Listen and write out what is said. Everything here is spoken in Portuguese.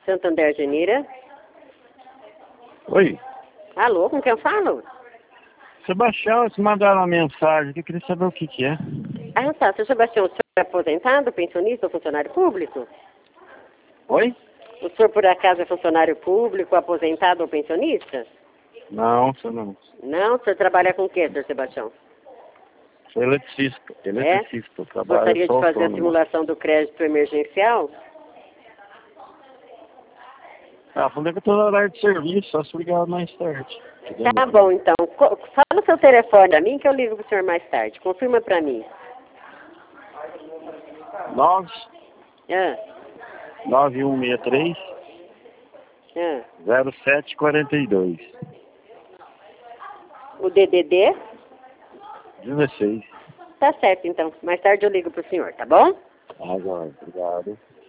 Santander Genira. Oi, Alô, com quem eu falo? Sebastião, eles mandaram uma mensagem aqui, eu queria saber o que que é. Ah, tá. Seu Sebastião, o senhor é aposentado, pensionista ou funcionário público? Oi? O senhor, por acaso, é funcionário público, aposentado ou pensionista? Não, você não. Não? O senhor trabalha com o quê, senhor Sebastião? Sou eletricista, eu trabalho Gostaria de só fazer a autônomo. simulação do crédito emergencial? Ah, falei que eu tô no horário de serviço, só se ligar mais tarde. Tá bom, então. Fala o seu telefone pra mim que eu ligo pro senhor mais tarde. Confirma pra mim. 9 Ah, 9163 ah. 0742 O DDD? 16. Tá certo, então. Mais tarde eu ligo pro senhor, tá bom? Agora, obrigado.